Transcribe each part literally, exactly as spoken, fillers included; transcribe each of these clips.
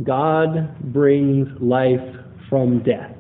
God brings life from death.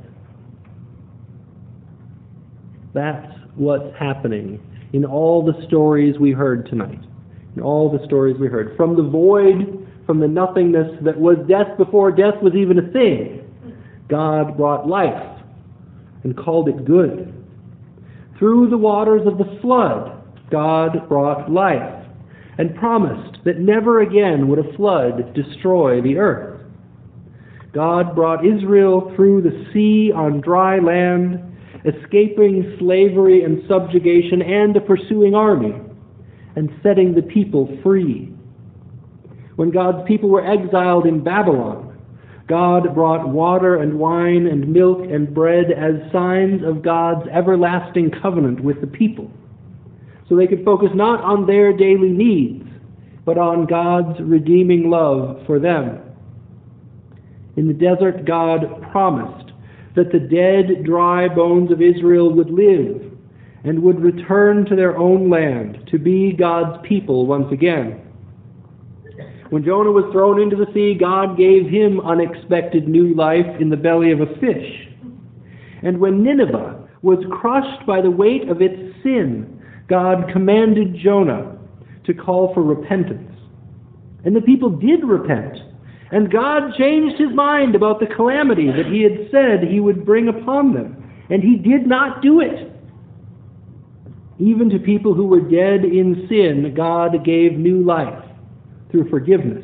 That's what's happening in all the stories we heard tonight. In all the stories we heard. From the void, from the nothingness that was death before death was even a thing, God brought life and called it good. Through the waters of the flood, God brought life and promised that never again would a flood destroy the earth. God brought Israel through the sea on dry land, escaping slavery and subjugation and a pursuing army, and setting the people free. When God's people were exiled in Babylon, God brought water and wine and milk and bread as signs of God's everlasting covenant with the people, so they could focus not on their daily needs, but on God's redeeming love for them. In the desert, God promised that the dead, dry bones of Israel would live and would return to their own land to be God's people once again. When Jonah was thrown into the sea, God gave him unexpected new life in the belly of a fish. And when Nineveh was crushed by the weight of its sin, God commanded Jonah to call for repentance. And the people did repent. And God changed his mind about the calamity that he had said he would bring upon them. And he did not do it. Even to people who were dead in sin, God gave new life through forgiveness.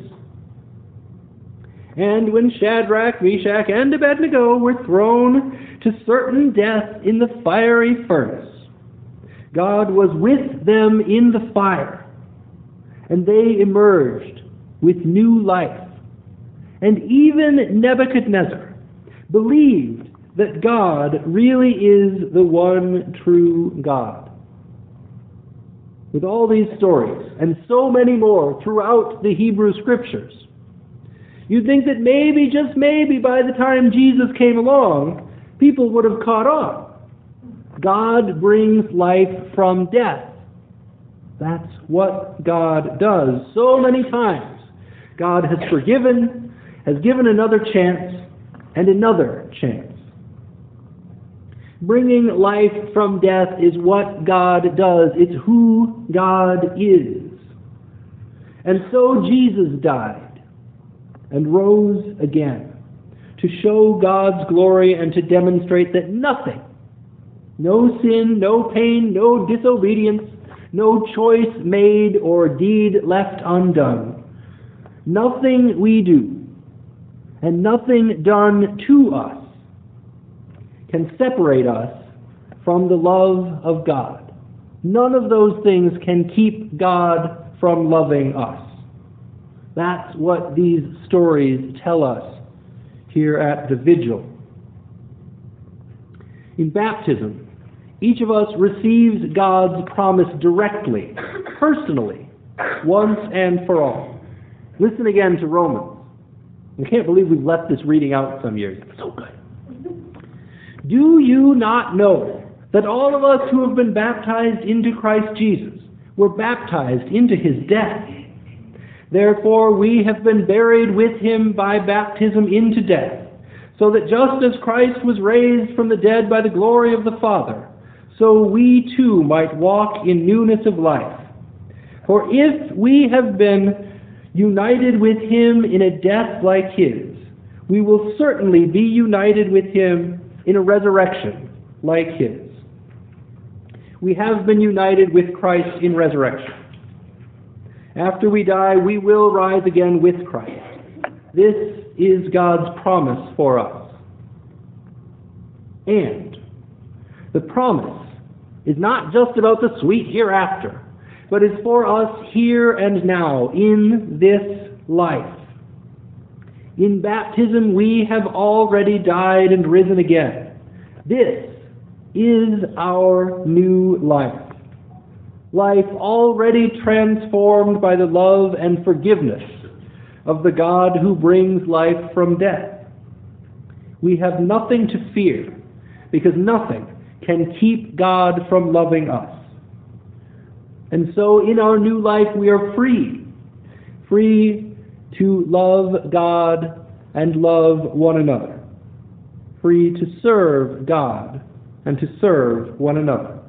And when Shadrach, Meshach, and Abednego were thrown to certain death in the fiery furnace, God was with them in the fire, and they emerged with new life. And even Nebuchadnezzar believed that God really is the one true God. With all these stories, and so many more throughout the Hebrew Scriptures, you'd think that maybe, just maybe, by the time Jesus came along, people would have caught on. God brings life from death. That's what God does. So many times, God has forgiven, has given another chance, and another chance. Bringing life from death is what God does. It's who God is. And so Jesus died and rose again to show God's glory and to demonstrate that nothing, no sin, no pain, no disobedience, no choice made or deed left undone, nothing we do and nothing done to us can separate us from the love of God. None of those things can keep God from loving us. That's what these stories tell us here at the Vigil. In baptism, each of us receives God's promise directly, personally, once and for all. Listen again to Romans. I can't believe we've left this reading out some years. It's so good. Do you not know that all of us who have been baptized into Christ Jesus were baptized into his death? Therefore we have been buried with him by baptism into death, so that just as Christ was raised from the dead by the glory of the Father, so we too might walk in newness of life. For if we have been united with him in a death like his, we will certainly be united with him in a resurrection like his. We have been united with Christ in resurrection. After we die, we will rise again with Christ. This is God's promise for us. And the promise is not just about the sweet hereafter, but is for us here and now in this life. In baptism, we have already died and risen again. This is our new life. Life already transformed by the love and forgiveness of the God who brings life from death. We have nothing to fear, because nothing can keep God from loving us. And so in our new life we are free, free to love God and love one another, free to serve God and to serve one another.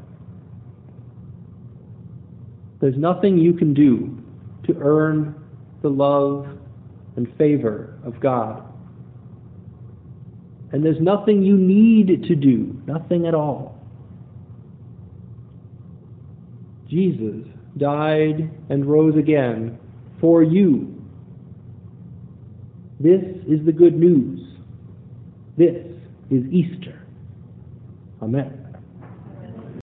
There's nothing you can do to earn the love and favor of God. And there's nothing you need to do, nothing at all. Jesus died and rose again for you. This is the good news. This is Easter. Amen.